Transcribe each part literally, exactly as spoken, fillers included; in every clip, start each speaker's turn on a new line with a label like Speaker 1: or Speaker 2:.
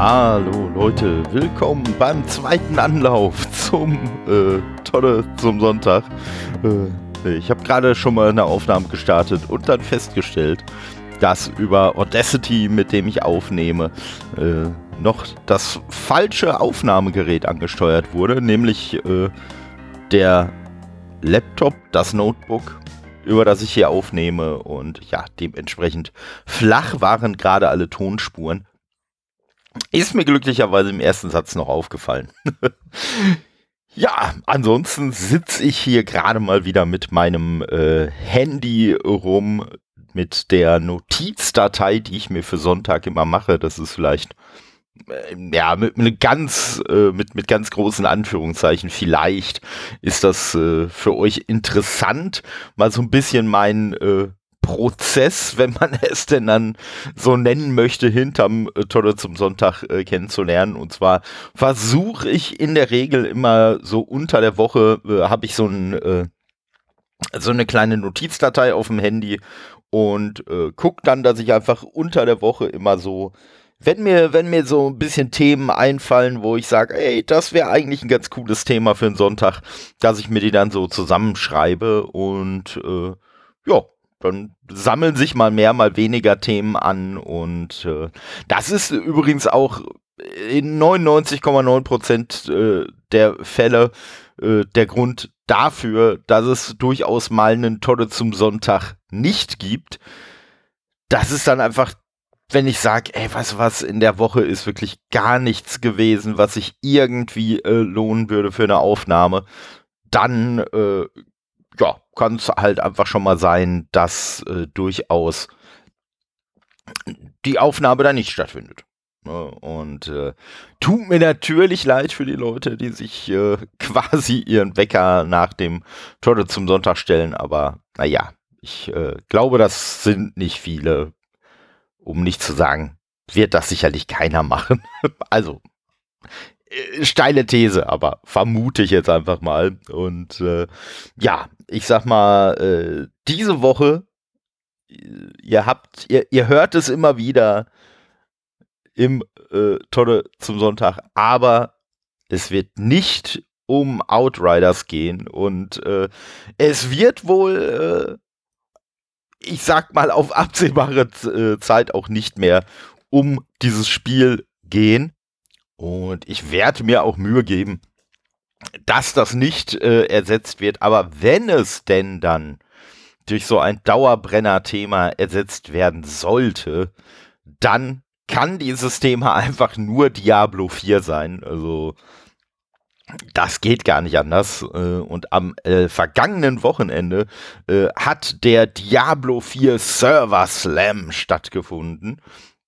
Speaker 1: Hallo Leute, willkommen beim zweiten Anlauf zum äh, Tolle zum Sonntag. Äh, ich habe gerade schon mal eine Aufnahme gestartet und dann festgestellt, dass über Audacity, mit dem ich aufnehme, äh, noch das falsche Aufnahmegerät angesteuert wurde, nämlich äh, der Laptop, das Notebook, über das ich hier aufnehme, und ja, dementsprechend flach waren gerade alle Tonspuren. Ist mir glücklicherweise im ersten Satz noch aufgefallen. Ja, ansonsten sitze ich hier gerade mal wieder mit meinem äh, Handy rum, mit der Notizdatei, die ich mir für Sonntag immer mache. Das ist vielleicht, äh, ja, mit, mit ganz, äh, mit, mit ganz großen Anführungszeichen, vielleicht ist das äh, für euch interessant, mal so ein bisschen mein äh, Prozess, wenn man es denn dann so nennen möchte, hinterm äh, Tolle zum Sonntag äh, kennenzulernen. Und zwar versuche ich in der Regel immer so unter der Woche, äh, habe ich so, ein, äh, so eine kleine Notizdatei auf dem Handy und äh, gucke dann, dass ich einfach unter der Woche immer so, wenn mir, wenn mir so ein bisschen Themen einfallen, wo ich sage, ey, das wäre eigentlich ein ganz cooles Thema für einen Sonntag, dass ich mir die dann so zusammenschreibe und äh, ja, dann sammeln sich mal mehr, mal weniger Themen an, und äh, das ist übrigens auch in neunundneunzig Komma neun Prozent äh, der Fälle äh, der Grund dafür, dass es durchaus mal einen Tolle zum Sonntag nicht gibt. Das ist dann einfach, wenn ich sage, ey, weißt du was, in der Woche ist wirklich gar nichts gewesen, was sich irgendwie äh, lohnen würde für eine Aufnahme, dann äh, ja, kann es halt einfach schon mal sein, dass äh, durchaus die Aufnahme da nicht stattfindet. Und äh, tut mir natürlich leid für die Leute, die sich äh, quasi ihren Wecker nach dem Tolle zum Sonntag stellen, aber naja, ich äh, glaube, das sind nicht viele, um nicht zu sagen, wird das sicherlich keiner machen. Also, äh, steile These, aber vermute ich jetzt einfach mal. Und äh, ja, ich sag mal, äh, diese Woche, ihr habt, ihr, ihr hört es immer wieder im äh, Tolle zum Sonntag, aber es wird nicht um Outriders gehen, und äh, es wird wohl, äh, ich sag mal, auf absehbare äh, Zeit auch nicht mehr um dieses Spiel gehen, und ich werde mir auch Mühe geben, dass das nicht äh, ersetzt wird, aber wenn es denn dann durch so ein Dauerbrenner-Thema ersetzt werden sollte, dann kann dieses Thema einfach nur Diablo vier sein. Also das geht gar nicht anders. Und am äh, vergangenen Wochenende äh, hat der Diablo vier Server Slam stattgefunden.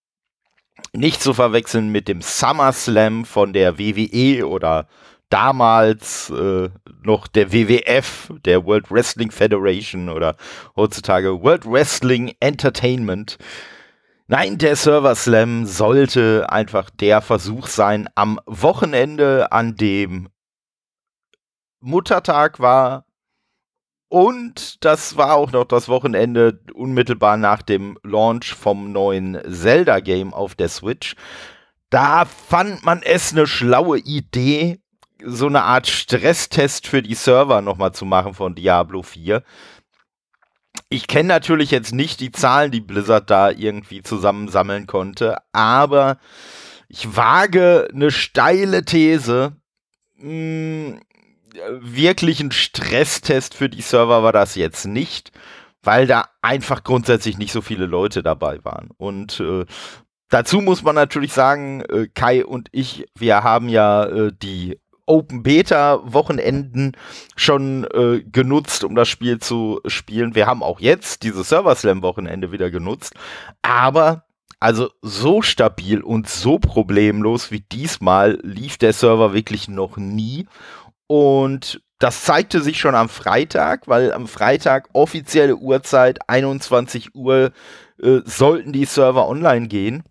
Speaker 1: Nicht zu verwechseln mit dem Summer Slam von der W W E oder damals äh, noch der W W F, der World Wrestling Federation, oder heutzutage World Wrestling Entertainment. Nein, der Server Slam sollte einfach der Versuch sein, am Wochenende, an dem Muttertag war, und das war auch noch das Wochenende unmittelbar nach dem Launch vom neuen Zelda-Game auf der Switch. Da fand man es eine schlaue Idee, so eine Art Stresstest für die Server nochmal zu machen von Diablo vier. Ich kenne natürlich jetzt nicht die Zahlen, die Blizzard da irgendwie zusammensammeln konnte, aber ich wage eine steile These. Mh, wirklich ein Stresstest für die Server war das jetzt nicht, weil da einfach grundsätzlich nicht so viele Leute dabei waren. Und äh, dazu muss man natürlich sagen, äh, Kai und ich, wir haben ja äh, die Open Beta Wochenenden schon äh, genutzt, um das Spiel zu spielen. Wir haben auch jetzt dieses Server Slam Wochenende wieder genutzt, aber also so stabil und so problemlos wie diesmal lief der Server wirklich noch nie, und das zeigte sich schon am Freitag, weil am Freitag offizielle Uhrzeit einundzwanzig Uhr äh, sollten die Server online gehen,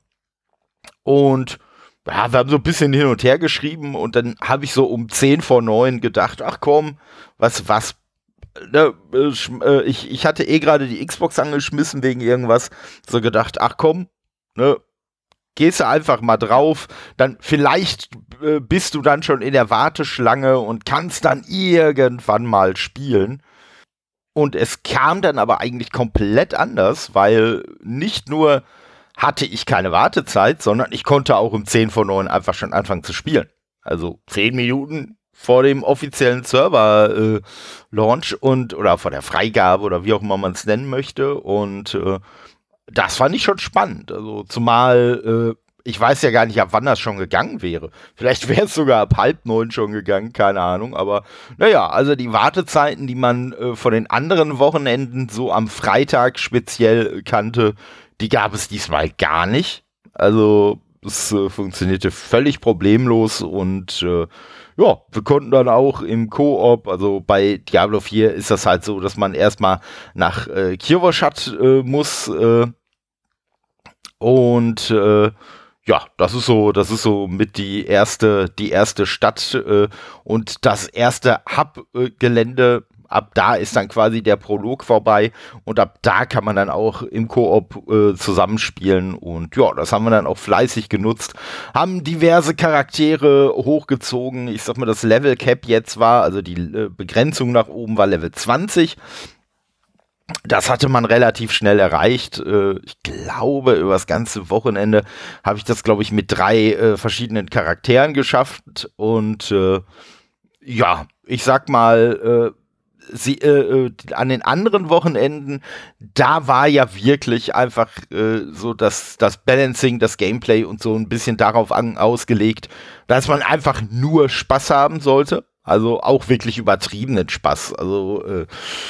Speaker 1: und ja, wir haben so ein bisschen hin und her geschrieben, und dann habe ich so um zehn vor neun gedacht, ach komm, was, was, ne, äh, ich, ich hatte eh gerade die Xbox angeschmissen wegen irgendwas, so gedacht, ach komm, ne, gehst du einfach mal drauf, dann vielleicht äh, bist du dann schon in der Warteschlange und kannst dann irgendwann mal spielen. Und es kam dann aber eigentlich komplett anders, weil nicht nur hatte ich keine Wartezeit, sondern ich konnte auch um zehn vor neun einfach schon anfangen zu spielen. Also zehn Minuten vor dem offiziellen Server-Launch äh, und oder vor der Freigabe oder wie auch immer man es nennen möchte. Und äh, das fand ich schon spannend. Also zumal äh, ich weiß ja gar nicht, ab wann das schon gegangen wäre. Vielleicht wäre es sogar ab halb neun schon gegangen, keine Ahnung. Aber naja, also die Wartezeiten, die man äh, von den anderen Wochenenden so am Freitag speziell kannte, die gab es diesmal gar nicht. Also es äh, funktionierte völlig problemlos und äh, ja, wir konnten dann auch im Koop, also bei Diablo vier ist das halt so, dass man erstmal nach äh, Kirvoshat äh, muss äh, und äh, ja, das ist so, das ist so mit die erste, die erste Stadt äh, und das erste Hub-Gelände. Ab da ist dann quasi der Prolog vorbei und ab da kann man dann auch im Koop äh, zusammenspielen und ja, das haben wir dann auch fleißig genutzt, haben diverse Charaktere hochgezogen. Ich sag mal, das Level Cap jetzt war, also die äh, Begrenzung nach oben war Level zwanzig. Das hatte man relativ schnell erreicht. Äh, ich glaube, über das ganze Wochenende habe ich das, glaube ich, mit drei äh, verschiedenen Charakteren geschafft und äh, ja, ich sag mal, äh, Sie, äh, an den anderen Wochenenden, da war ja wirklich einfach äh, so das, das Balancing, das Gameplay und so ein bisschen darauf an, ausgelegt, dass man einfach nur Spaß haben sollte. Also auch wirklich übertriebenen Spaß. Also äh,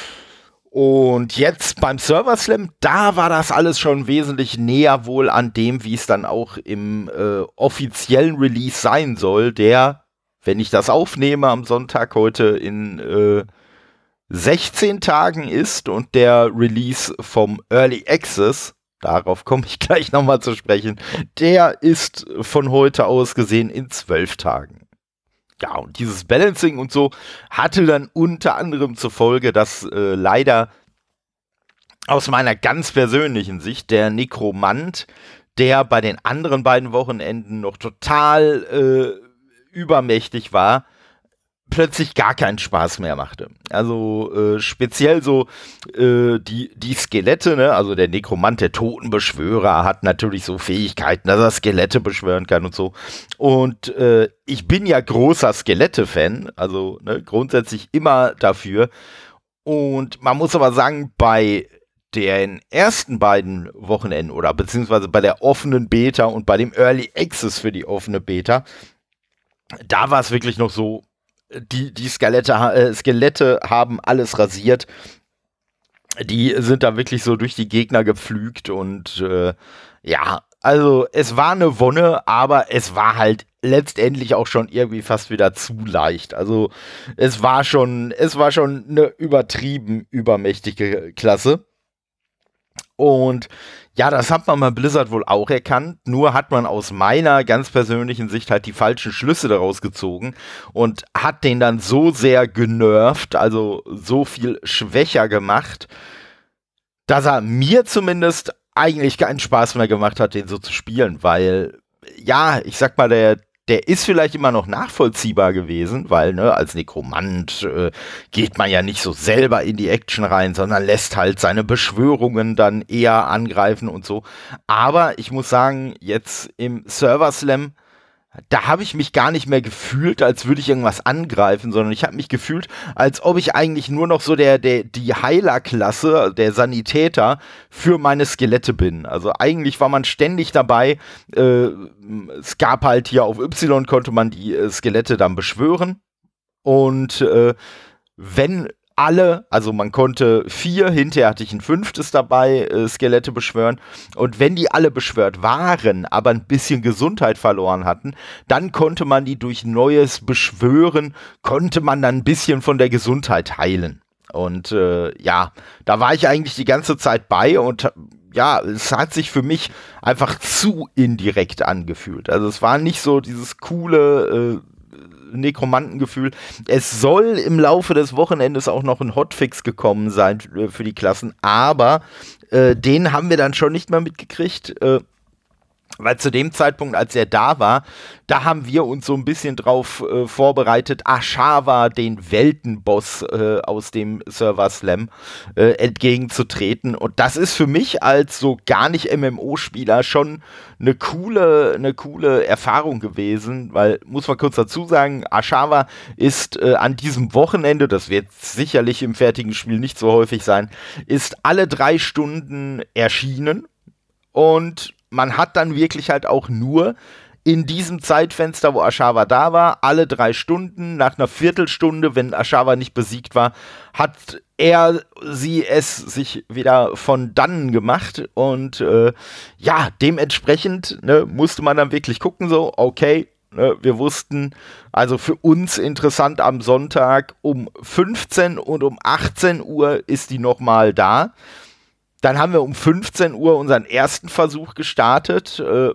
Speaker 1: und jetzt beim Server Slam, da war das alles schon wesentlich näher wohl an dem, wie es dann auch im äh, offiziellen Release sein soll, der, wenn ich das aufnehme am Sonntag heute in äh, sechzehn Tagen ist und der Release vom Early Access, darauf komme ich gleich nochmal zu sprechen, der ist von heute aus gesehen in zwölf Tagen. Ja, und dieses Balancing und so hatte dann unter anderem zur Folge, dass äh, leider aus meiner ganz persönlichen Sicht der Nekromant, der bei den anderen beiden Wochenenden noch total äh, übermächtig war, plötzlich gar keinen Spaß mehr machte. Also äh, speziell so äh, die, die Skelette, ne? Also der Nekromant, der Totenbeschwörer, hat natürlich so Fähigkeiten, dass er Skelette beschwören kann und so. Und äh, ich bin ja großer Skelette-Fan, also ne, grundsätzlich immer dafür. Und man muss aber sagen, bei den ersten beiden Wochenenden oder beziehungsweise bei der offenen Beta und bei dem Early Access für die offene Beta, da war es wirklich noch so, Die, die Skelette, äh, Skelette haben alles rasiert. Die sind da wirklich so durch die Gegner gepflügt und äh, ja, also es war eine Wonne, aber es war halt letztendlich auch schon irgendwie fast wieder zu leicht. Also es war schon, es war schon eine übertrieben übermächtige Klasse. Und ja, das hat man bei Blizzard wohl auch erkannt, nur hat man aus meiner ganz persönlichen Sicht halt die falschen Schlüsse daraus gezogen und hat den dann so sehr genervt, also so viel schwächer gemacht, dass er mir zumindest eigentlich keinen Spaß mehr gemacht hat, den so zu spielen, weil, ja, ich sag mal, der Der ist vielleicht immer noch nachvollziehbar gewesen, weil ne, als Nekromant äh, geht man ja nicht so selber in die Action rein, sondern lässt halt seine Beschwörungen dann eher angreifen und so. Aber ich muss sagen, jetzt im Server Slam, da habe ich mich gar nicht mehr gefühlt, als würde ich irgendwas angreifen, sondern ich habe mich gefühlt, als ob ich eigentlich nur noch so der, der die Heilerklasse, der Sanitäter für meine Skelette bin. Also eigentlich war man ständig dabei. Äh, es gab halt hier auf Y, konnte man die äh, Skelette dann beschwören. Und äh, wenn alle, also man konnte vier, hinterher hatte ich ein fünftes dabei, äh, Skelette beschwören. Und wenn die alle beschwört waren, aber ein bisschen Gesundheit verloren hatten, dann konnte man die durch neues Beschwören, konnte man dann ein bisschen von der Gesundheit heilen. Und äh, ja, da war ich eigentlich die ganze Zeit bei und ja, es hat sich für mich einfach zu indirekt angefühlt. Also es war nicht so dieses coole äh, Nekromantengefühl. Es soll im Laufe des Wochenendes auch noch ein Hotfix gekommen sein für die Klassen, aber äh, den haben wir dann schon nicht mehr mitgekriegt. Äh, Weil zu dem Zeitpunkt, als er da war, da haben wir uns so ein bisschen drauf äh, vorbereitet, Ashava, den Weltenboss äh, aus dem Server Slam, äh, entgegenzutreten. Und das ist für mich als so gar nicht M M O-Spieler schon eine coole, eine coole Erfahrung gewesen, weil, muss man kurz dazu sagen, Ashava ist äh, an diesem Wochenende, das wird sicherlich im fertigen Spiel nicht so häufig sein, ist alle drei Stunden erschienen und man hat dann wirklich halt auch nur in diesem Zeitfenster, wo Ashava da war, alle drei Stunden, nach einer Viertelstunde, wenn Ashava nicht besiegt war, hat er, sie, es sich wieder von dannen gemacht. Und äh, ja, dementsprechend ne, musste man dann wirklich gucken, so, okay, ne, wir wussten, also für uns interessant am Sonntag um fünfzehn und um achtzehn Uhr ist die nochmal da. Dann haben wir um fünfzehn Uhr unseren ersten Versuch gestartet. Äh,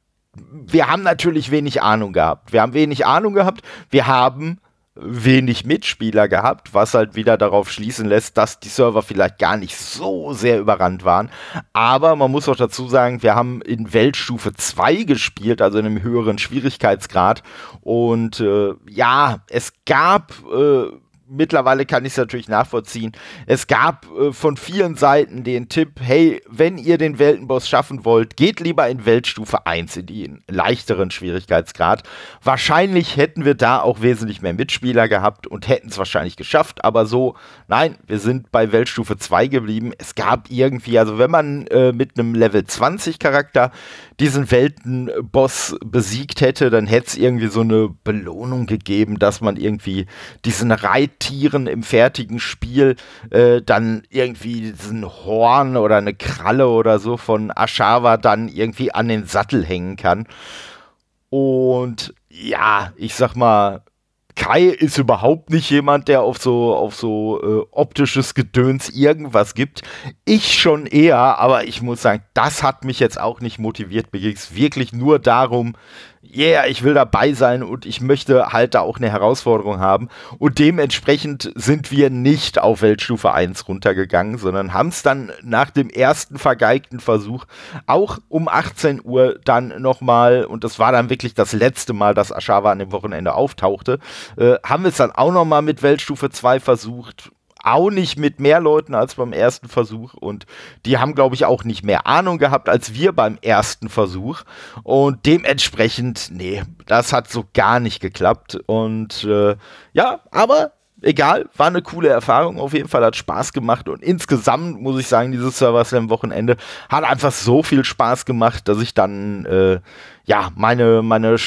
Speaker 1: wir haben natürlich wenig Ahnung gehabt. Wir haben wenig Ahnung gehabt. Wir haben wenig Mitspieler gehabt, was halt wieder darauf schließen lässt, dass die Server vielleicht gar nicht so sehr überrannt waren. Aber man muss auch dazu sagen, wir haben in Weltstufe zwei gespielt, also in einem höheren Schwierigkeitsgrad. Und äh, ja, es gab... Äh, Mittlerweile kann ich es natürlich nachvollziehen. Es gab äh, von vielen Seiten den Tipp, hey, wenn ihr den Weltenboss schaffen wollt, geht lieber in Weltstufe eins, in den leichteren Schwierigkeitsgrad. Wahrscheinlich hätten wir da auch wesentlich mehr Mitspieler gehabt und hätten es wahrscheinlich geschafft, aber so, nein, wir sind bei Weltstufe zwei geblieben. Es gab irgendwie, also wenn man äh, mit einem Level zwanzig Charakter diesen Weltenboss besiegt hätte, dann hätte es irgendwie so eine Belohnung gegeben, dass man irgendwie diesen Reittieren im fertigen Spiel äh, dann irgendwie diesen Horn oder eine Kralle oder so von Ashava dann irgendwie an den Sattel hängen kann. Und ja, ich sag mal, Kai ist überhaupt nicht jemand, der auf so, auf so äh, optisches Gedöns irgendwas gibt. Ich schon eher, aber ich muss sagen, das hat mich jetzt auch nicht motiviert. Mir ging es wirklich nur darum, yeah, ich will dabei sein und ich möchte halt da auch eine Herausforderung haben. Und dementsprechend sind wir nicht auf Weltstufe eins runtergegangen, sondern haben es dann nach dem ersten vergeigten Versuch auch um achtzehn Uhr dann nochmal, und das war dann wirklich das letzte Mal, dass Ashava an dem Wochenende auftauchte, äh, haben wir es dann auch nochmal mit Weltstufe zwei versucht. Auch nicht mit mehr Leuten als beim ersten Versuch und die haben, glaube ich, auch nicht mehr Ahnung gehabt als wir beim ersten Versuch und dementsprechend, nee, das hat so gar nicht geklappt und äh, ja, aber egal, war eine coole Erfahrung, auf jeden Fall hat Spaß gemacht und insgesamt muss ich sagen, dieses Server Slam Wochenende hat einfach so viel Spaß gemacht, dass ich dann äh, ja, meine, meine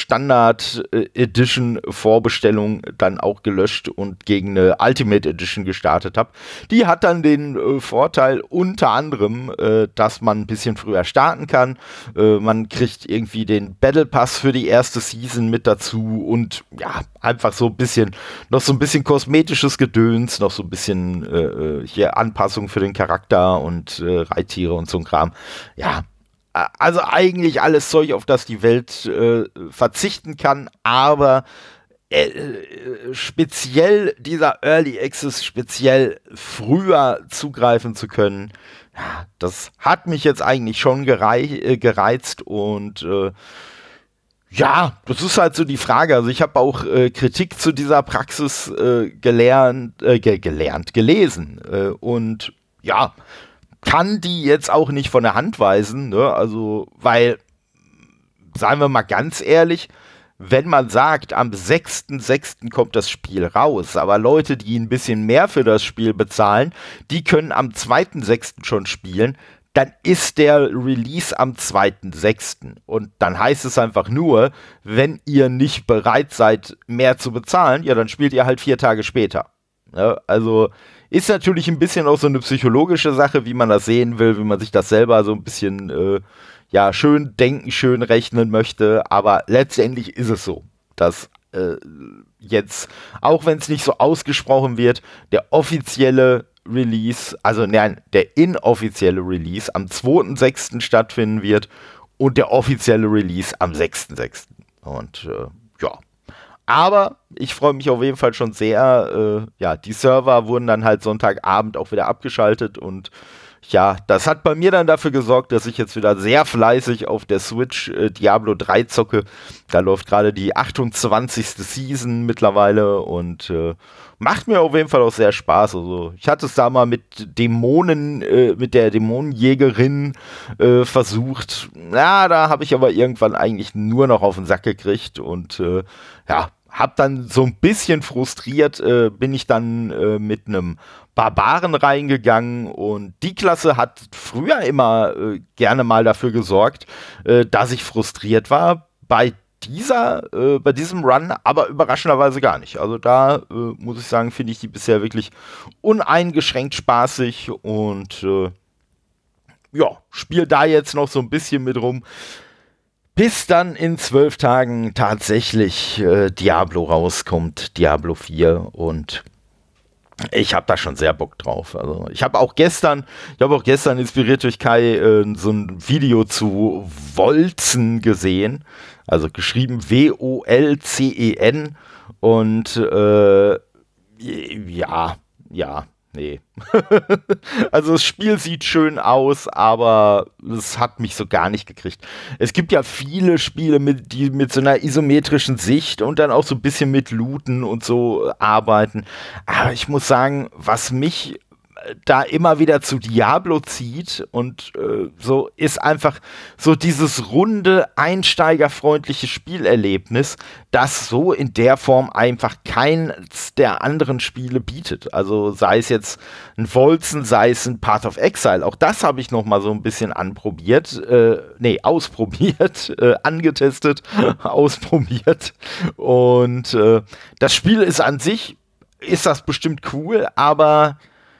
Speaker 1: Standard-Edition-Vorbestellung dann auch gelöscht und gegen eine Ultimate Edition gestartet habe. Die hat dann den äh, Vorteil unter anderem, äh, dass man ein bisschen früher starten kann. Äh, man kriegt irgendwie den Battle Pass für die erste Season mit dazu und ja, einfach so ein bisschen, noch so ein bisschen kosmetisches Gedöns, noch so ein bisschen äh, hier Anpassung für den Charakter und äh, Reittiere und so ein Kram. Ja, also eigentlich alles Zeug, auf das die Welt äh, verzichten kann, aber äh, speziell dieser Early Access, speziell früher zugreifen zu können, das hat mich jetzt eigentlich schon gerei- äh, gereizt und äh, ja, das ist halt so die Frage. Also ich habe auch äh, Kritik zu dieser Praxis äh, gelernt, äh, ge- gelernt, gelesen äh, und ja, kann die jetzt auch nicht von der Hand weisen, ne? Also, weil, seien wir mal ganz ehrlich, wenn man sagt, am sechsten sechsten kommt das Spiel raus, aber Leute, die ein bisschen mehr für das Spiel bezahlen, die können am zweiten sechsten schon spielen, dann ist der Release am zweiten sechsten Und dann heißt es einfach nur, wenn ihr nicht bereit seid, mehr zu bezahlen, ja, dann spielt ihr halt vier Tage später. Ja, also ist natürlich ein bisschen auch so eine psychologische Sache, wie man das sehen will, wie man sich das selber so ein bisschen äh, ja, schön denken, schön rechnen möchte. Aber letztendlich ist es so, dass äh, jetzt, auch wenn es nicht so ausgesprochen wird, der offizielle Release, also nein, der inoffizielle Release am zweiten sechsten stattfinden wird und der offizielle Release am sechsten sechsten Und äh, ja. Aber ich freue mich auf jeden Fall schon sehr. Äh, ja, die Server wurden dann halt Sonntagabend auch wieder abgeschaltet und ja, das hat bei mir dann dafür gesorgt, dass ich jetzt wieder sehr fleißig auf der Switch äh, Diablo drei zocke. Da läuft gerade die achtundzwanzigste Season mittlerweile und äh, macht mir auf jeden Fall auch sehr Spaß. Also ich hatte es da mal mit Dämonen, äh, mit der Dämonenjägerin äh, versucht. Ja, da habe ich aber irgendwann eigentlich nur noch auf den Sack gekriegt und äh, ja, hab dann so ein bisschen frustriert, äh, bin ich dann äh, mit einem Barbaren reingegangen und die Klasse hat früher immer äh, gerne mal dafür gesorgt, äh, dass ich frustriert war. Bei dieser, äh, bei diesem Run aber überraschenderweise gar nicht. Also da äh, muss ich sagen, finde ich die bisher wirklich uneingeschränkt spaßig und äh, ja, spiele da jetzt noch so ein bisschen mit rum. Bis dann in zwölf Tagen tatsächlich äh, Diablo rauskommt, Diablo vier und ich habe da schon sehr Bock drauf. Also ich habe auch gestern, ich habe auch gestern inspiriert durch Kai äh, so ein Video zu Wolzen gesehen, also geschrieben W O L C E N und äh, ja, ja, nee. Also das Spiel sieht schön aus, aber es hat mich so gar nicht gekriegt. Es gibt ja viele Spiele, mit, die mit so einer isometrischen Sicht und dann auch so ein bisschen mit Looten und so arbeiten. Aber ich muss sagen, was mich da immer wieder zu Diablo zieht und äh, so ist einfach so dieses runde, einsteigerfreundliche Spielerlebnis, das so in der Form einfach keins der anderen Spiele bietet. Also sei es jetzt ein Wolzen, sei es ein Path of Exile, auch das habe ich noch mal so ein bisschen anprobiert, äh, nee, ausprobiert, äh, angetestet, ausprobiert und äh, das Spiel ist an sich, ist das bestimmt cool, aber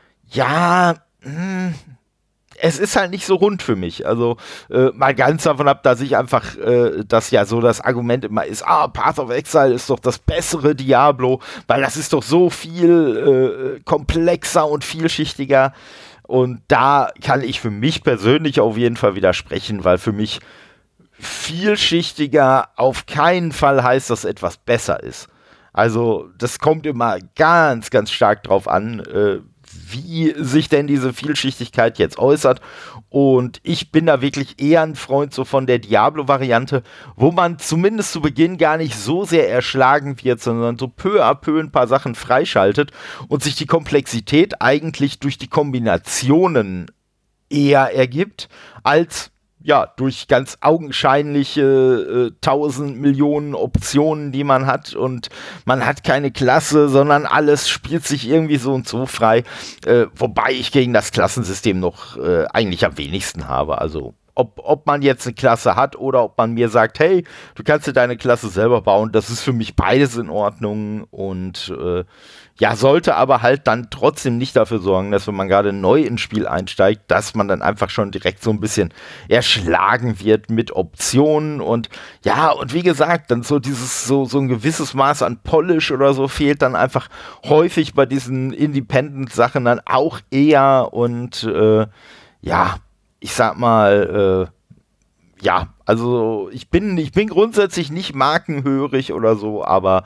Speaker 1: ja, mh, es ist halt nicht so rund für mich. Also äh, mal ganz davon ab, dass ich einfach, äh, dass ja so das Argument immer ist, ah, Path of Exile ist doch das bessere Diablo, weil das ist doch so viel äh, komplexer und vielschichtiger. Und da kann ich für mich persönlich auf jeden Fall widersprechen, weil für mich vielschichtiger auf keinen Fall heißt, dass etwas besser ist. Also das kommt immer ganz, ganz stark drauf an, äh, wie sich denn diese Vielschichtigkeit jetzt äußert. Und ich bin da wirklich eher ein Freund so von der Diablo-Variante, wo man zumindest zu Beginn gar nicht so sehr erschlagen wird, sondern so peu à peu ein paar Sachen freischaltet und sich die Komplexität eigentlich durch die Kombinationen eher ergibt, als ja, durch ganz augenscheinliche äh, tausend Millionen Optionen, die man hat und man hat keine Klasse, sondern alles spielt sich irgendwie so und so frei, äh, wobei ich gegen das Klassensystem noch äh, eigentlich am wenigsten habe, also ob, ob man jetzt eine Klasse hat oder ob man mir sagt, hey, du kannst dir deine Klasse selber bauen, das ist für mich beides in Ordnung und äh, ja, sollte aber halt dann trotzdem nicht dafür sorgen, dass wenn man gerade neu ins Spiel einsteigt, dass man dann einfach schon direkt so ein bisschen erschlagen wird mit Optionen und ja, und wie gesagt, dann so dieses, so, so ein gewisses Maß an Polish oder so fehlt dann einfach häufig bei diesen Independent-Sachen dann auch eher und äh, ja, ich sag mal, äh, ja, also ich bin, ich bin grundsätzlich nicht markenhörig oder so, aber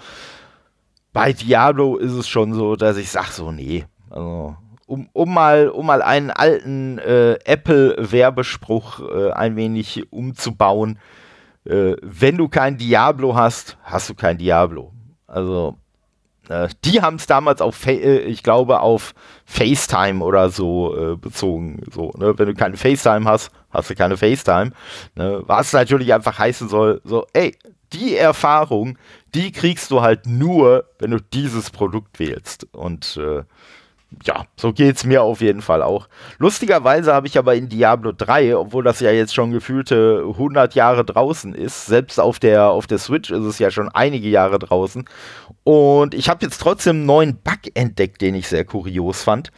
Speaker 1: bei Diablo ist es schon so, dass ich sag so, nee, also um, um, mal, um mal einen alten äh, Apple-Werbespruch äh, ein wenig umzubauen, äh, wenn du kein Diablo hast, hast du kein Diablo. Also äh, die haben es damals auf, Fa- äh, ich glaube, auf FaceTime oder so äh, bezogen. So, ne? Wenn du keine FaceTime hast, hast du keine FaceTime. Ne? Was natürlich einfach heißen soll, so, ey, die Erfahrung, die kriegst du halt nur, wenn du dieses Produkt wählst. Und äh, ja, so geht's mir auf jeden Fall auch. Lustigerweise habe ich aber in Diablo drei, obwohl das ja jetzt schon gefühlte hundert Jahre draußen ist, selbst auf der, auf der Switch ist es ja schon einige Jahre draußen. Und ich habe jetzt trotzdem einen neuen Bug entdeckt, den ich sehr kurios fand.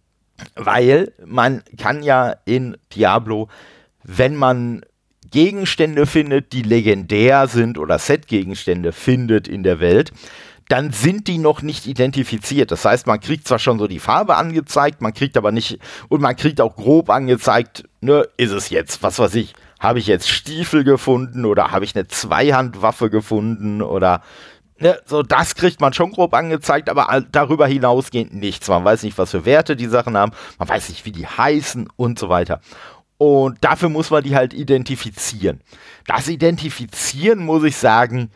Speaker 1: Weil man kann ja in Diablo, wenn man Gegenstände findet, die legendär sind oder Set-Gegenstände findet in der Welt, dann sind die noch nicht identifiziert. Das heißt, man kriegt zwar schon so die Farbe angezeigt, man kriegt aber nicht, und man kriegt auch grob angezeigt, ne, ist es jetzt, was weiß ich, habe ich jetzt Stiefel gefunden oder habe ich eine Zweihandwaffe gefunden oder Ne, so, das kriegt man schon grob angezeigt, aber darüber hinausgehend nichts. Man weiß nicht, was für Werte die Sachen haben, man weiß nicht, wie die heißen und so weiter. Und dafür muss man die halt identifizieren. Das Identifizieren, muss ich sagen,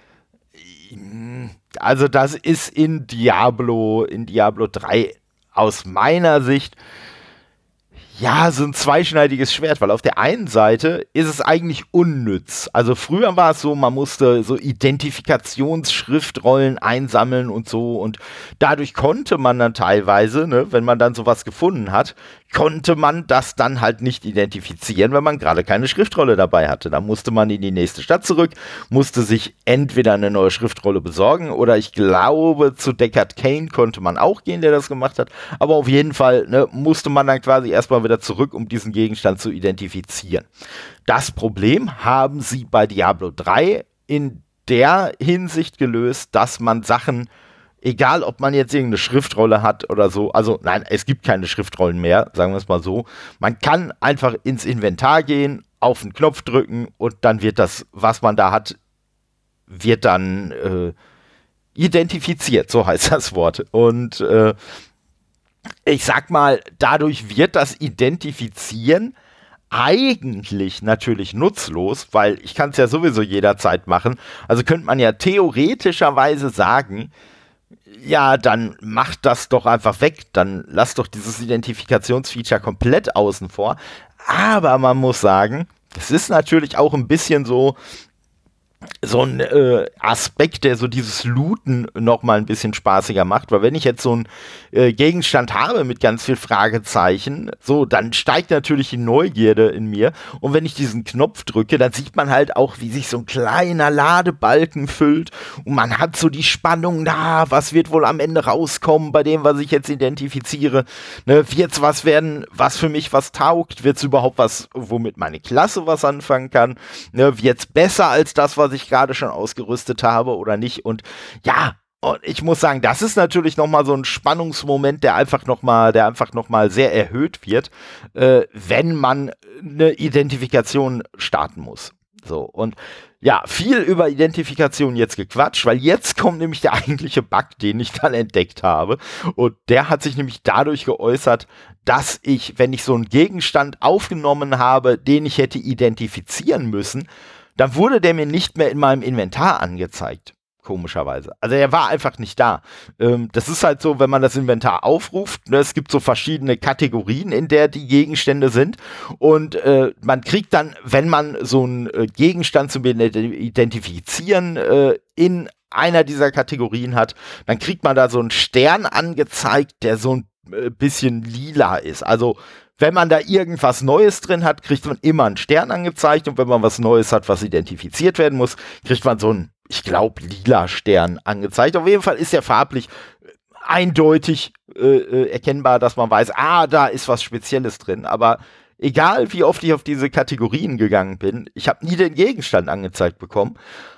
Speaker 1: also das ist in Diablo, in Diablo drei aus meiner Sicht ja, so ein zweischneidiges Schwert, weil auf der einen Seite ist es eigentlich unnütz. Also früher war es so, man musste so Identifikationsschriftrollen einsammeln und so und dadurch konnte man dann teilweise, ne, wenn man dann sowas gefunden hat, konnte man das dann halt nicht identifizieren, wenn man gerade keine Schriftrolle dabei hatte. Da musste man in die nächste Stadt zurück, musste sich entweder eine neue Schriftrolle besorgen oder ich glaube, zu Deckard Cain konnte man auch gehen, der das gemacht hat. Aber auf jeden Fall, ne, musste man dann quasi erstmal wieder zurück, um diesen Gegenstand zu identifizieren. Das Problem haben sie bei Diablo drei in der Hinsicht gelöst, dass man Sachen, egal, ob man jetzt irgendeine Schriftrolle hat oder so, also nein, es gibt keine Schriftrollen mehr, sagen wir es mal so. Man kann einfach ins Inventar gehen, auf den Knopf drücken und dann wird das, was man da hat, wird dann äh, identifiziert, so heißt das Wort. Und äh, ich sag mal, dadurch wird das Identifizieren eigentlich natürlich nutzlos, weil ich kann es ja sowieso jederzeit machen. Also könnte man ja theoretischerweise sagen, ja, dann macht das doch einfach weg, dann lass doch dieses Identifikationsfeature komplett außen vor. Aber man muss sagen, es ist natürlich auch ein bisschen so, so ein äh, Aspekt, der so dieses Looten noch mal ein bisschen spaßiger macht, weil wenn ich jetzt so einen äh, Gegenstand habe mit ganz viel Fragezeichen, so, dann steigt natürlich die Neugierde in mir und wenn ich diesen Knopf drücke, dann sieht man halt auch, wie sich so ein kleiner Ladebalken füllt und man hat so die Spannung, na, was wird wohl am Ende rauskommen bei dem, was ich jetzt identifiziere, ne, wird's was werden, was für mich was taugt, wird's überhaupt was, womit meine Klasse was anfangen kann, ne, wird's besser als das, was ich gerade schon ausgerüstet habe oder nicht und ja, und ich muss sagen, das ist natürlich nochmal so ein Spannungsmoment, der einfach nochmal, der einfach nochmal sehr erhöht wird, äh, wenn man eine Identifikation starten muss. So, und ja, viel über Identifikation jetzt gequatscht, weil jetzt kommt nämlich der eigentliche Bug, den ich dann entdeckt habe und der hat sich nämlich dadurch geäußert, dass ich, wenn ich so einen Gegenstand aufgenommen habe, den ich hätte identifizieren müssen, dann wurde der mir nicht mehr in meinem Inventar angezeigt, komischerweise. Also er war einfach nicht da. Ähm, das ist halt so, wenn man das Inventar aufruft, ne, es gibt so verschiedene Kategorien, in der die Gegenstände sind und äh, man kriegt dann, wenn man so einen äh, Gegenstand zum Identifizieren äh, in einer dieser Kategorien hat, dann kriegt man da so einen Stern angezeigt, der so ein äh, bisschen lila ist. Also wenn man da irgendwas Neues drin hat, kriegt man immer einen Stern angezeigt und wenn man was Neues hat, was identifiziert werden muss, kriegt man so einen, ich glaube, lila Stern angezeigt. Auf jeden Fall ist der farblich eindeutig äh, äh, erkennbar, dass man weiß, ah, da ist was Spezielles drin. Aber egal, wie oft ich auf diese Kategorien gegangen bin, ich habe nie den Gegenstand angezeigt bekommen.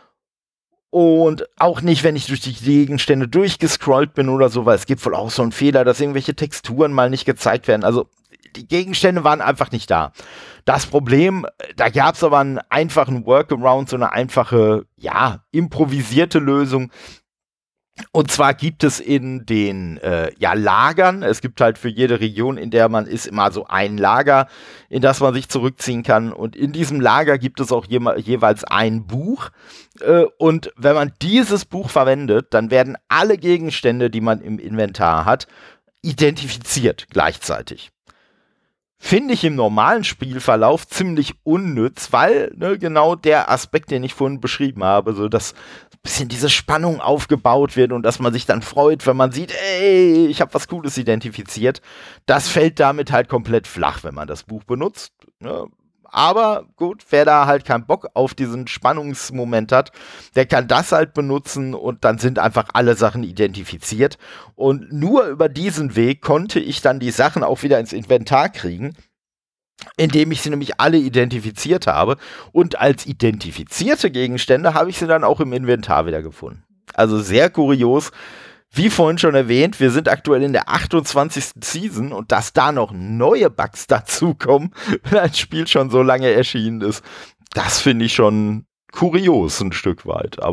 Speaker 1: Und auch nicht, wenn ich durch die Gegenstände durchgescrollt bin oder so, weil es gibt wohl auch so einen Fehler, dass irgendwelche Texturen mal nicht gezeigt werden. Also die Gegenstände waren einfach nicht da. Das Problem, da gab es aber einen einfachen Workaround, so eine einfache, ja, improvisierte Lösung. Und zwar gibt es in den äh, ja, Lagern, es gibt halt für jede Region, in der man ist, immer so ein Lager, in das man sich zurückziehen kann. Und in diesem Lager gibt es auch je jeweils ein Buch. Äh, und wenn man dieses Buch verwendet, dann werden alle Gegenstände, die man im Inventar hat, identifiziert gleichzeitig. Finde ich im normalen Spielverlauf ziemlich unnütz, weil ne, genau der Aspekt, den ich vorhin beschrieben habe, so dass ein bisschen diese Spannung aufgebaut wird und dass man sich dann freut, wenn man sieht, ey, ich habe was Cooles identifiziert, das fällt damit halt komplett flach, wenn man das Buch benutzt. Ne? Aber gut, wer da halt keinen Bock auf diesen Spannungsmoment hat, der kann das halt benutzen und dann sind einfach alle Sachen identifiziert. Und nur über diesen Weg konnte ich dann die Sachen auch wieder ins Inventar kriegen, indem ich sie nämlich alle identifiziert habe. Und als identifizierte Gegenstände habe ich sie dann auch im Inventar wieder gefunden. Also sehr kurios. Wie vorhin schon erwähnt, wir sind aktuell in der achtundzwanzigsten Season und dass da noch neue Bugs dazukommen, wenn ein Spiel schon so lange erschienen ist, das finde ich schon kurios ein Stück weit. Aber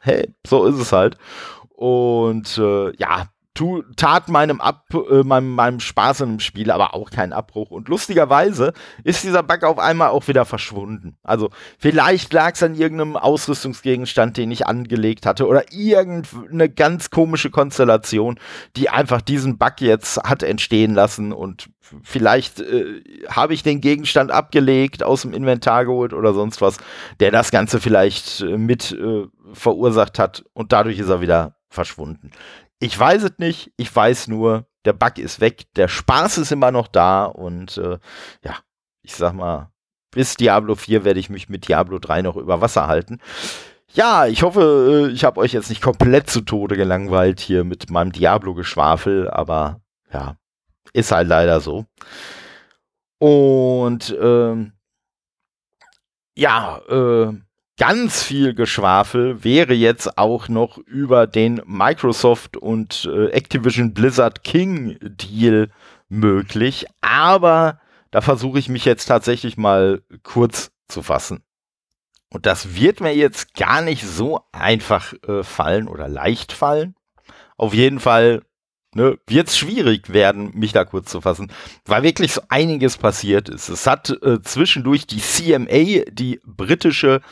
Speaker 1: hey, so ist es halt. Und äh, ja, tu, tat meinem, Ab, äh, meinem, meinem Spaß in dem Spiel aber auch keinen Abbruch. Und lustigerweise ist dieser Bug auf einmal auch wieder verschwunden. Also vielleicht lag es an irgendeinem Ausrüstungsgegenstand, den ich angelegt hatte, oder irgendeine ganz komische Konstellation, die einfach diesen Bug jetzt hat entstehen lassen. Und vielleicht äh, habe ich den Gegenstand abgelegt, aus dem Inventar geholt oder sonst was, der das Ganze vielleicht äh, mit äh, verursacht hat. Und dadurch ist er wieder verschwunden. Ich weiß es nicht, ich weiß nur, der Bug ist weg, der Spaß ist immer noch da und äh, ja, ich sag mal, bis Diablo vier werde ich mich mit Diablo drei noch über Wasser halten. Ja, ich hoffe, ich habe euch jetzt nicht komplett zu Tode gelangweilt hier mit meinem Diablo-Geschwafel, aber ja, ist halt leider so. Und ähm, ja, äh, ganz viel Geschwafel wäre jetzt auch noch über den Microsoft und äh, Activision Blizzard King Deal möglich, aber da versuche ich mich jetzt tatsächlich mal kurz zu fassen. Und das wird mir jetzt gar nicht so einfach äh, fallen oder leicht fallen. Auf jeden Fall ne, wird es schwierig werden, mich da kurz zu fassen, weil wirklich so einiges passiert ist. Es hat äh, zwischendurch die C M A, die britische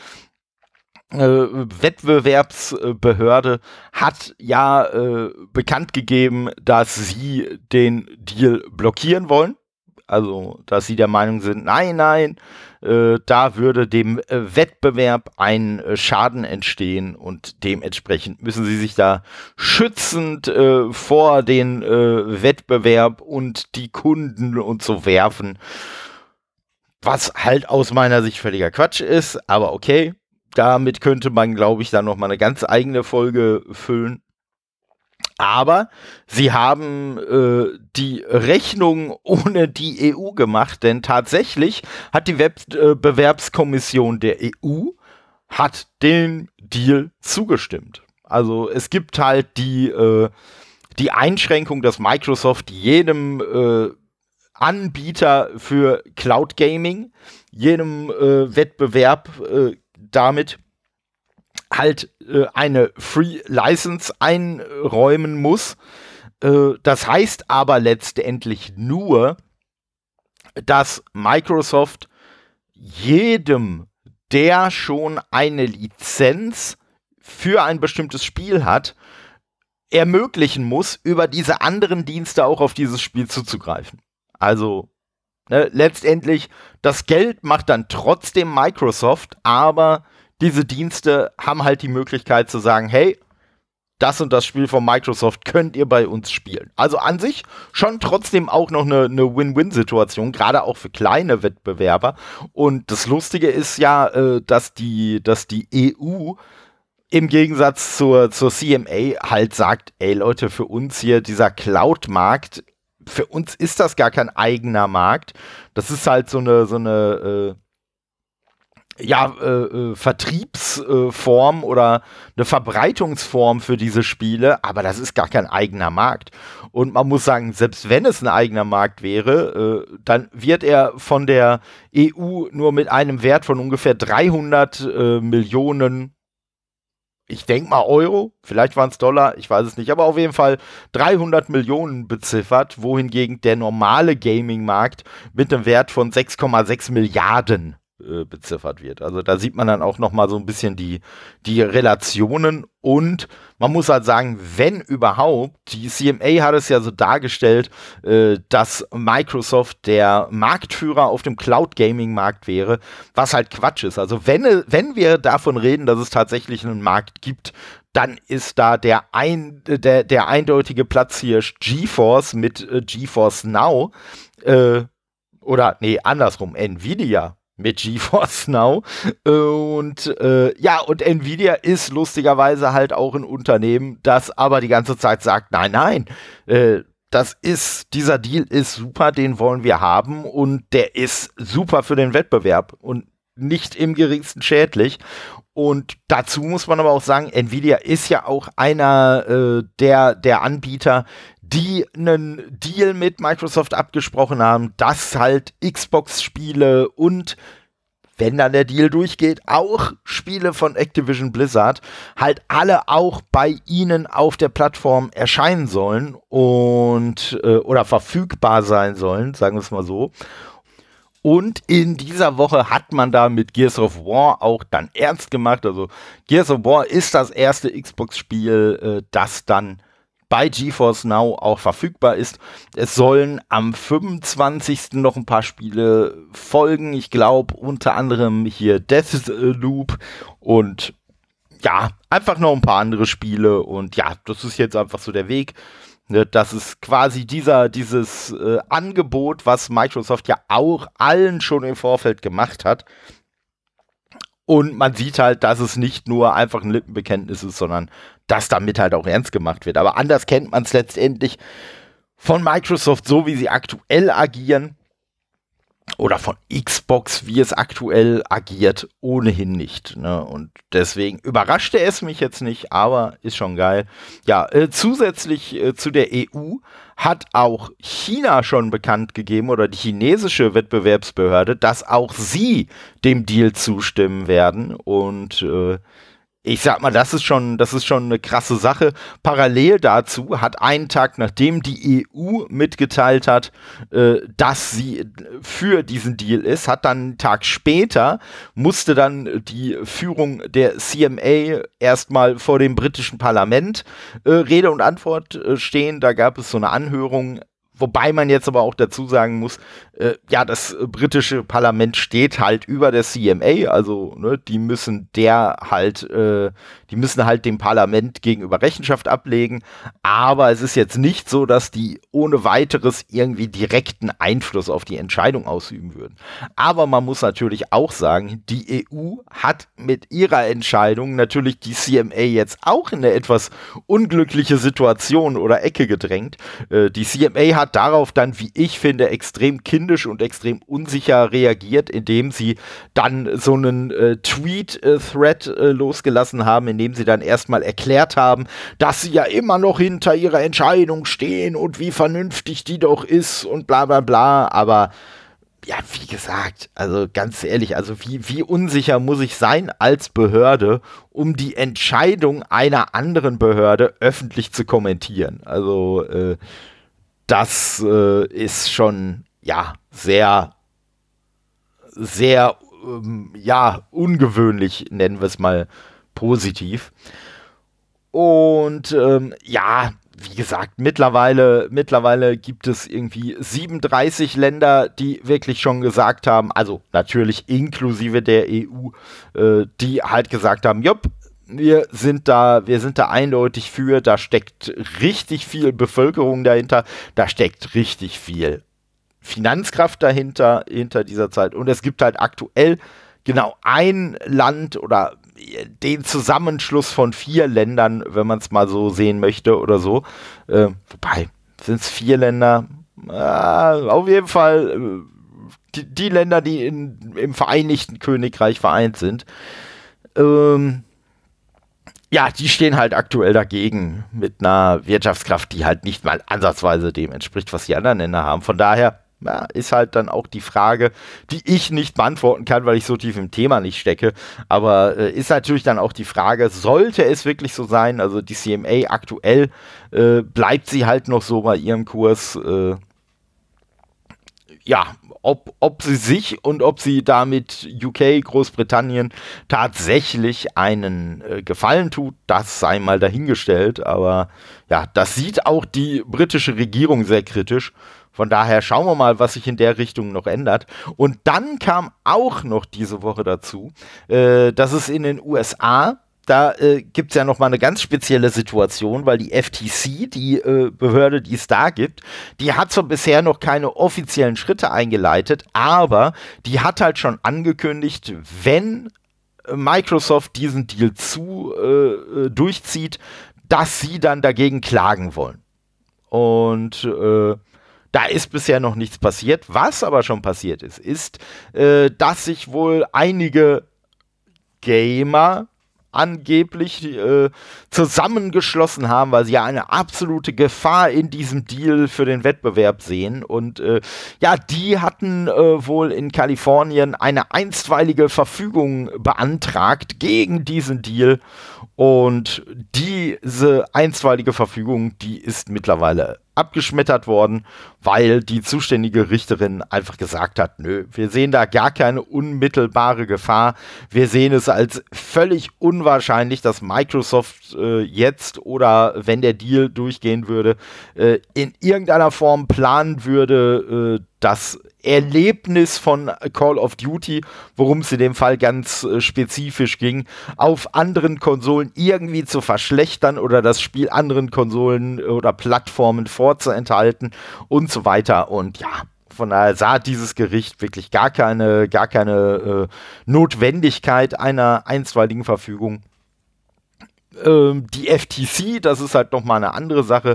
Speaker 1: Äh, Wettbewerbsbehörde, hat ja äh, bekannt gegeben, dass sie den Deal blockieren wollen. Also, dass sie der Meinung sind, nein, nein, äh, da würde dem äh, Wettbewerb ein äh, Schaden entstehen und dementsprechend müssen sie sich da schützend äh, vor den äh, Wettbewerb und die Kunden und so werfen. Was halt aus meiner Sicht völliger Quatsch ist, aber okay. Damit könnte man, glaube ich, dann noch mal eine ganz eigene Folge füllen. Aber sie haben äh, die Rechnung ohne die E U gemacht, denn tatsächlich hat die Wettbewerbskommission der E U hat den Deal zugestimmt. Also es gibt halt die, äh, die Einschränkung, dass Microsoft jedem äh, Anbieter für Cloud Gaming, jedem äh, Wettbewerb äh, damit halt äh, eine Free License einräumen muss. Äh, das heißt aber letztendlich nur, dass Microsoft jedem, der schon eine Lizenz für ein bestimmtes Spiel hat, ermöglichen muss, über diese anderen Dienste auch auf dieses Spiel zuzugreifen. Also Ne, letztendlich, das Geld macht dann trotzdem Microsoft, aber diese Dienste haben halt die Möglichkeit zu sagen, hey, das und das Spiel von Microsoft könnt ihr bei uns spielen. Also an sich schon trotzdem auch noch eine, eine Win-Win-Situation, gerade auch für kleine Wettbewerber. Und das Lustige ist ja, äh, dass die, dass die E U im Gegensatz zur, zur C M A halt sagt, ey Leute, für uns hier dieser Cloud-Markt, für uns ist das gar kein eigener Markt. Das ist halt so eine, so eine äh, ja, äh, äh, Vertriebsform äh, oder eine Verbreitungsform für diese Spiele, aber das ist gar kein eigener Markt. Und man muss sagen, selbst wenn es ein eigener Markt wäre, äh, dann wird er von der E U nur mit einem Wert von ungefähr dreihundert äh, Millionen, ich denke mal Euro, vielleicht waren es Dollar, ich weiß es nicht, aber auf jeden Fall dreihundert Millionen beziffert, wohingegen der normale Gaming-Markt mit einem Wert von sechs Komma sechs Milliarden äh, beziffert wird. Also da sieht man dann auch noch mal so ein bisschen die, die Relationen und man muss halt sagen, wenn überhaupt, die C M A hat es ja so dargestellt, äh, dass Microsoft der Marktführer auf dem Cloud-Gaming-Markt wäre, was halt Quatsch ist. Also wenn, wenn wir davon reden, dass es tatsächlich einen Markt gibt, dann ist da der, ein, der, der eindeutige Platz hier GeForce mit äh, GeForce Now äh, oder nee, andersrum, Nvidia mit GeForce Now. Und äh, ja, und Nvidia ist lustigerweise halt auch ein Unternehmen, das aber die ganze Zeit sagt, nein, nein, äh, das ist, dieser Deal ist super, den wollen wir haben und der ist super für den Wettbewerb und nicht im geringsten schädlich. Und dazu muss man aber auch sagen, Nvidia ist ja auch einer äh, der, der Anbieter, die einen Deal mit Microsoft abgesprochen haben, dass halt Xbox-Spiele und wenn dann der Deal durchgeht, auch Spiele von Activision Blizzard halt alle auch bei ihnen auf der Plattform erscheinen sollen und äh, oder verfügbar sein sollen, sagen wir es mal so. Und in dieser Woche hat man da mit Gears of War auch dann ernst gemacht. Also Gears of War ist das erste Xbox-Spiel, äh, das dann bei GeForce Now auch verfügbar ist. Es sollen am fünfundzwanzigsten noch ein paar Spiele folgen. Ich glaube unter anderem hier Deathloop und ja, einfach noch ein paar andere Spiele. Und ja, das ist jetzt einfach so der Weg. Das ist quasi dieser, dieses äh, Angebot, was Microsoft ja auch allen schon im Vorfeld gemacht hat. Und man sieht halt, dass es nicht nur einfach ein Lippenbekenntnis ist, sondern dass damit halt auch ernst gemacht wird. Aber anders kennt man es letztendlich von Microsoft, so wie sie aktuell agieren, oder von Xbox, wie es aktuell agiert, ohnehin nicht. Ne? Und deswegen überraschte es mich jetzt nicht, aber ist schon geil. Ja, äh, zusätzlich äh, zu der E U hat auch China schon bekannt gegeben, oder die chinesische Wettbewerbsbehörde, dass auch sie dem Deal zustimmen werden. Und äh, ich sag mal, das ist schon, das ist schon eine krasse Sache. Parallel dazu hat einen Tag, nachdem die E U mitgeteilt hat, äh, dass sie für diesen Deal ist, hat dann einen Tag später, musste dann die Führung der C M A erstmal vor dem britischen Parlament äh, Rede und Antwort äh, stehen. Da gab es so eine Anhörung. Wobei man jetzt aber auch dazu sagen muss, äh, ja, das äh, britische Parlament steht halt über der C M A, also ne, die müssen der halt, äh, die müssen halt dem Parlament gegenüber Rechenschaft ablegen, aber es ist jetzt nicht so, dass die ohne weiteres irgendwie direkten Einfluss auf die Entscheidung ausüben würden. Aber man muss natürlich auch sagen, die E U hat mit ihrer Entscheidung natürlich die C M A jetzt auch in eine etwas unglückliche Situation oder Ecke gedrängt. Äh, die C M A hat darauf dann, wie ich finde, extrem kindisch und extrem unsicher reagiert, indem sie dann so einen äh, Tweet-Thread äh, losgelassen haben, in dem sie dann erstmal erklärt haben, dass sie ja immer noch hinter ihrer Entscheidung stehen und wie vernünftig die doch ist und bla bla bla, aber ja, wie gesagt, also ganz ehrlich, also wie, wie unsicher muss ich sein als Behörde, um die Entscheidung einer anderen Behörde öffentlich zu kommentieren? Also, äh, das äh, ist schon, ja, sehr, sehr, ähm, ja, ungewöhnlich, nennen wir es mal positiv. Und, ähm, ja, wie gesagt, mittlerweile, mittlerweile gibt es irgendwie siebenunddreißig Länder, die wirklich schon gesagt haben, also natürlich inklusive der E U, äh, die halt gesagt haben, jupp, Wir sind da, wir sind da eindeutig für, da steckt richtig viel Bevölkerung dahinter, da steckt richtig viel Finanzkraft dahinter, hinter dieser Zeit. Und es gibt halt aktuell genau ein Land oder den Zusammenschluss von vier Ländern, wenn man es mal so sehen möchte oder so. Äh, wobei, sind es vier Länder? Äh, auf jeden Fall äh, die, die Länder, die in, im Vereinigten Königreich vereint sind. Ähm, Ja, die stehen halt aktuell dagegen mit einer Wirtschaftskraft, die halt nicht mal ansatzweise dem entspricht, was die anderen Länder haben. Von daher ja, ist halt dann auch die Frage, die ich nicht beantworten kann, weil ich so tief im Thema nicht stecke. Aber äh, ist natürlich dann auch die Frage, sollte es wirklich so sein, also die C M A aktuell, äh, bleibt sie halt noch so bei ihrem Kurs, äh, ja, ob, ob sie sich und ob sie damit U K, Großbritannien tatsächlich einen äh, Gefallen tut, das sei mal dahingestellt. Aber ja, das sieht auch die britische Regierung sehr kritisch. Von daher schauen wir mal, was sich in der Richtung noch ändert. Und dann kam auch noch diese Woche dazu, äh, dass es in den U S A, da äh, gibt es ja nochmal eine ganz spezielle Situation, weil die F T C, die äh, Behörde, die es da gibt, die hat zwar bisher noch keine offiziellen Schritte eingeleitet, aber die hat halt schon angekündigt, wenn Microsoft diesen Deal zu äh, durchzieht, dass sie dann dagegen klagen wollen. Und äh, da ist bisher noch nichts passiert. Was aber schon passiert ist, ist, äh, dass sich wohl einige Gamer angeblich äh, zusammengeschlossen haben, weil sie ja eine absolute Gefahr in diesem Deal für den Wettbewerb sehen. Und äh, ja, die hatten äh, wohl in Kalifornien eine einstweilige Verfügung beantragt gegen diesen Deal. Und diese einstweilige Verfügung, die ist mittlerweile abgeschmettert worden, weil die zuständige Richterin einfach gesagt hat, nö, wir sehen da gar keine unmittelbare Gefahr. Wir sehen es als völlig unwahrscheinlich, dass Microsoft äh, jetzt oder wenn der Deal durchgehen würde, äh, in irgendeiner Form planen würde, äh, das Erlebnis von Call of Duty, worum es in dem Fall ganz äh, spezifisch ging, auf anderen Konsolen irgendwie zu verschlechtern oder das Spiel anderen Konsolen oder Plattformen vorzuenthalten und so weiter. Und ja, von daher sah dieses Gericht wirklich gar keine, gar keine äh, Notwendigkeit einer einstweiligen Verfügung. Ähm, die F T C, das ist halt nochmal eine andere Sache,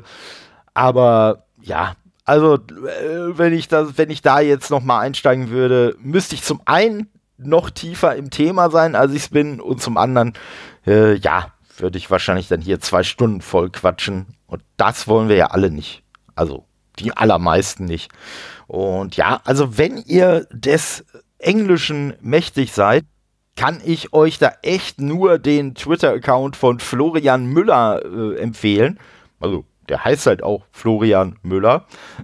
Speaker 1: aber ja, also, äh, wenn ich das, wenn ich da jetzt nochmal einsteigen würde, müsste ich zum einen noch tiefer im Thema sein, als ich es bin, und zum anderen, äh, ja, würde ich wahrscheinlich dann hier zwei Stunden voll quatschen. Und das wollen wir ja alle nicht. Also, die allermeisten nicht. Und ja, also, wenn ihr des Englischen mächtig seid, kann ich euch da echt nur den Twitter-Account von Florian Müller äh, empfehlen. Also, der heißt halt auch Florian Müller.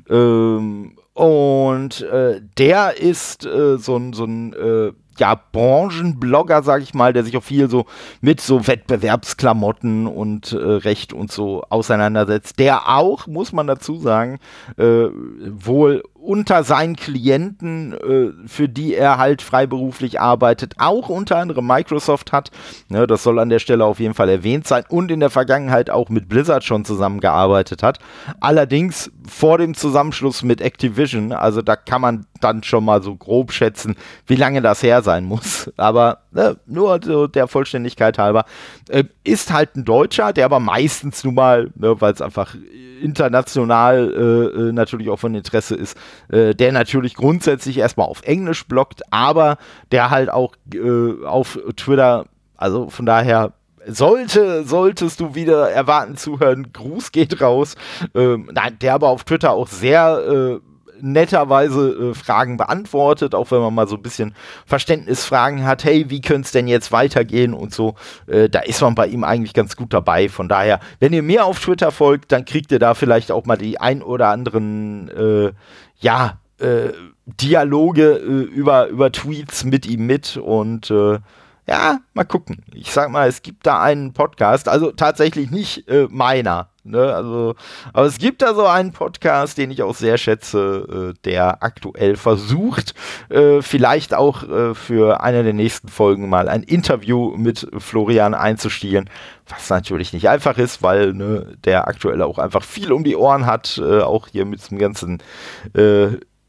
Speaker 1: Ähm, und äh, der ist äh, so ein, so ein äh, ja, Branchenblogger, sag ich mal, der sich auch viel so mit so Wettbewerbsklamotten und äh, Recht und so auseinandersetzt. Der auch, muss man dazu sagen, äh, wohl unter seinen Klienten, äh, für die er halt freiberuflich arbeitet, auch unter anderem Microsoft hat. Ne, das soll an der Stelle auf jeden Fall erwähnt sein und in der Vergangenheit auch mit Blizzard schon zusammengearbeitet hat. Allerdings vor dem Zusammenschluss mit Activision, also da kann man dann schon mal so grob schätzen, wie lange das her sein muss. Aber ne, nur so der Vollständigkeit halber, äh, ist halt ein Deutscher, der aber meistens nun mal, ne, weil es einfach international äh, natürlich auch von Interesse ist, äh, der natürlich grundsätzlich erstmal auf Englisch bloggt, aber der halt auch äh, auf Twitter, also von daher sollte, solltest du wieder erwarten zuhören, Gruß geht raus, ähm, nein, der aber auf Twitter auch sehr äh, netterweise äh, Fragen beantwortet, auch wenn man mal so ein bisschen Verständnisfragen hat, hey, wie könnte es denn jetzt weitergehen und so, äh, da ist man bei ihm eigentlich ganz gut dabei, von daher, wenn ihr mir auf Twitter folgt, dann kriegt ihr da vielleicht auch mal die ein oder anderen, äh, ja, äh, Dialoge äh, über, über Tweets mit ihm mit und äh, ja, mal gucken. Ich sag mal, es gibt da einen Podcast, also tatsächlich nicht äh, meiner, ne? Also, aber es gibt da so einen Podcast, den ich auch sehr schätze, äh, der aktuell versucht, äh, vielleicht auch äh, für eine der nächsten Folgen mal ein Interview mit Florian einzustielen, was natürlich nicht einfach ist, weil ne, der aktuell auch einfach viel um die Ohren hat, äh, auch hier mit dem ganzen äh,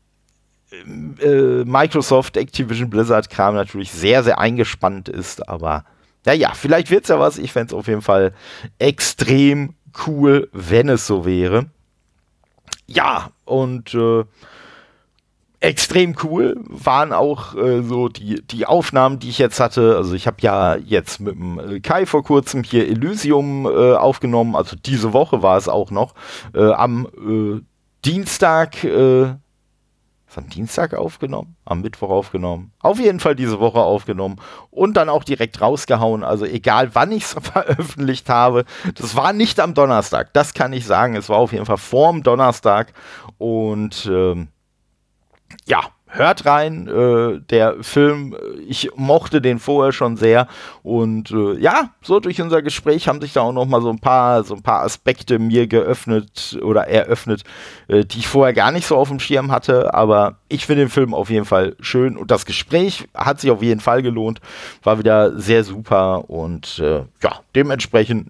Speaker 1: Äh, Microsoft, Activision, Blizzard-Kram natürlich sehr, sehr eingespannt ist, aber naja, vielleicht wird's ja was. Ich fände es auf jeden Fall extrem cool, wenn es so wäre. Ja, und äh, extrem cool waren auch äh, so die, die Aufnahmen, die ich jetzt hatte. Also ich habe ja jetzt mit dem Kai vor kurzem hier Elysium äh, aufgenommen, also diese Woche war es auch noch, äh, am äh, Dienstag, äh, am Dienstag aufgenommen, am Mittwoch aufgenommen, auf jeden Fall diese Woche aufgenommen und dann auch direkt rausgehauen, also egal wann ich es veröffentlicht habe, das war nicht am Donnerstag, das kann ich sagen, es war auf jeden Fall vorm Donnerstag und ähm, ja, hört rein, äh, der Film, ich mochte den vorher schon sehr und äh, ja, so durch unser Gespräch haben sich da auch noch mal so ein paar, so ein paar Aspekte mir geöffnet oder eröffnet, äh, die ich vorher gar nicht so auf dem Schirm hatte, aber ich finde den Film auf jeden Fall schön und das Gespräch hat sich auf jeden Fall gelohnt, war wieder sehr super und äh, ja, dementsprechend, ne,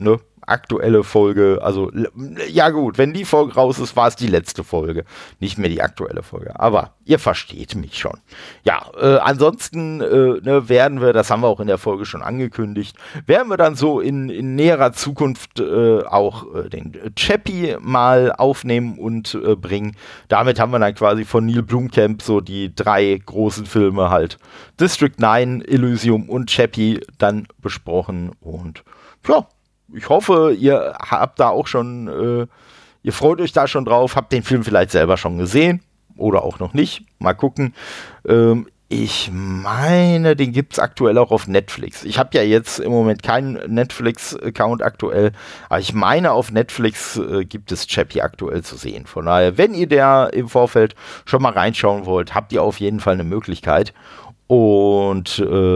Speaker 1: aktuelle Folge, also ja gut, wenn die Folge raus ist, war es die letzte Folge, nicht mehr die aktuelle Folge, aber ihr versteht mich schon. Ja, äh, ansonsten äh, ne, werden wir, das haben wir auch in der Folge schon angekündigt, werden wir dann so in, in näherer Zukunft äh, auch äh, den Chappie mal aufnehmen und äh, bringen. Damit haben wir dann quasi von Neil Blomkamp so die drei großen Filme halt, District neun, Elysium und Chappie dann besprochen und ja, ich hoffe, ihr habt da auch schon, äh, ihr freut euch da schon drauf, habt den Film vielleicht selber schon gesehen oder auch noch nicht. Mal gucken. Ähm, ich meine, den gibt es aktuell auch auf Netflix. Ich habe ja jetzt im Moment keinen Netflix-Account aktuell, aber ich meine, auf Netflix äh, gibt es Chappie aktuell zu sehen. Von daher, wenn ihr da im Vorfeld schon mal reinschauen wollt, habt ihr auf jeden Fall eine Möglichkeit. Und äh,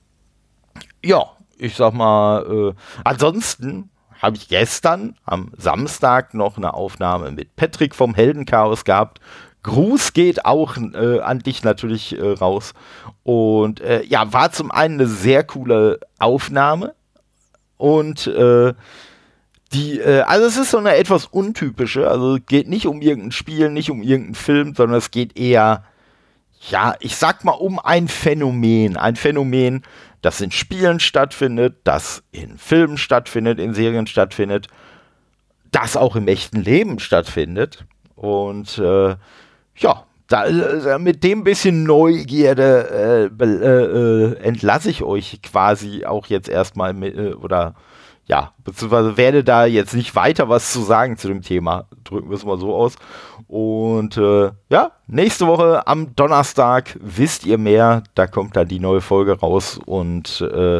Speaker 1: ja, ich sag mal, äh, ansonsten habe ich gestern am Samstag noch eine Aufnahme mit Patrick vom Heldenchaos gehabt. Gruß geht auch äh, an dich natürlich äh, raus. Und äh, ja, war zum einen eine sehr coole Aufnahme. Und äh, die, äh, also es ist so eine etwas untypische, also es geht nicht um irgendein Spiel, nicht um irgendeinen Film, sondern es geht eher, ja, ich sag mal um ein Phänomen. Ein Phänomen, das in Spielen stattfindet, das in Filmen stattfindet, in Serien stattfindet, das auch im echten Leben stattfindet. Und äh, ja, da, äh, mit dem bisschen Neugierde äh, äh, entlasse ich euch quasi auch jetzt erstmal mit, äh, oder ja, beziehungsweise werde da jetzt nicht weiter was zu sagen zu dem Thema. Drücken wir es mal so aus. Und äh, ja, nächste Woche am Donnerstag wisst ihr mehr. Da kommt dann die neue Folge raus. Und äh,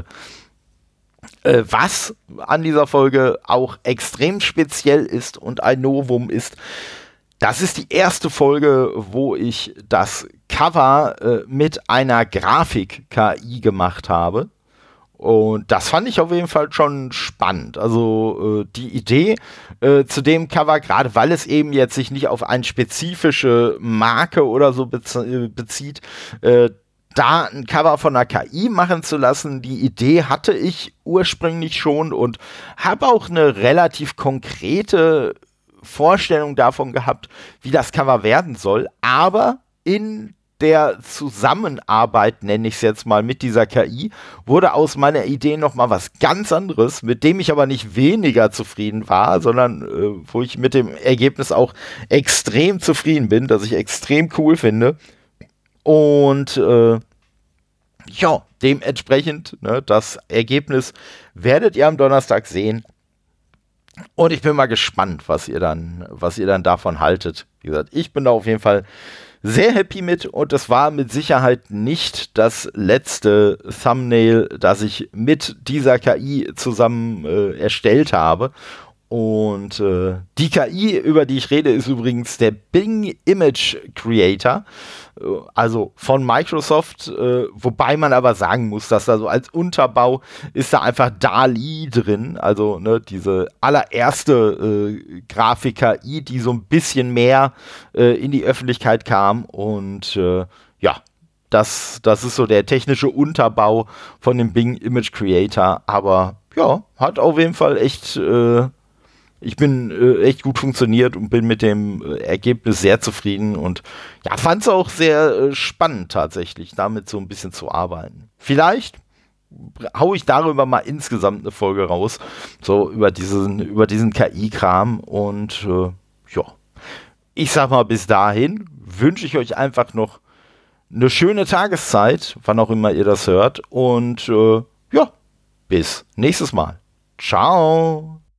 Speaker 1: äh, was an dieser Folge auch extrem speziell ist und ein Novum ist, das ist die erste Folge, wo ich das Cover äh, mit einer Grafik-K I gemacht habe. Und das fand ich auf jeden Fall schon spannend. Also äh, die Idee äh, zu dem Cover, gerade weil es eben jetzt sich nicht auf eine spezifische Marke oder so bezie- bezieht, äh, da ein Cover von einer K I machen zu lassen, die Idee hatte ich ursprünglich schon und habe auch eine relativ konkrete Vorstellung davon gehabt, wie das Cover werden soll. Aber in der Zusammenarbeit, nenne ich es jetzt mal, mit dieser K I, wurde aus meiner Idee nochmal was ganz anderes, mit dem ich aber nicht weniger zufrieden war, sondern äh, wo ich mit dem Ergebnis auch extrem zufrieden bin, das ich extrem cool finde. Und äh, ja, dementsprechend, ne, das Ergebnis werdet ihr am Donnerstag sehen. Und ich bin mal gespannt, was ihr dann, was ihr dann davon haltet. Wie gesagt, ich bin da auf jeden Fall sehr happy mit und es war mit Sicherheit nicht das letzte Thumbnail, das ich mit dieser K I zusammen äh, erstellt habe. Und äh, die K I, über die ich rede, ist übrigens der Bing Image Creator, äh, also von Microsoft, äh, wobei man aber sagen muss, dass da so als Unterbau ist da einfach DALL-E drin, also ne, diese allererste äh, Grafik-K I, die so ein bisschen mehr äh, in die Öffentlichkeit kam und äh, ja, das, das ist so der technische Unterbau von dem Bing Image Creator, aber ja, hat auf jeden Fall echt äh, Ich bin äh, echt gut funktioniert und bin mit dem äh, Ergebnis sehr zufrieden und ja, fand es auch sehr äh, spannend tatsächlich, damit so ein bisschen zu arbeiten. Vielleicht haue ich darüber mal insgesamt eine Folge raus, so über diesen, über diesen K I-Kram und äh, ja, ich sag mal, bis dahin wünsche ich euch einfach noch eine schöne Tageszeit, wann auch immer ihr das hört und äh, ja, bis nächstes Mal. Ciao!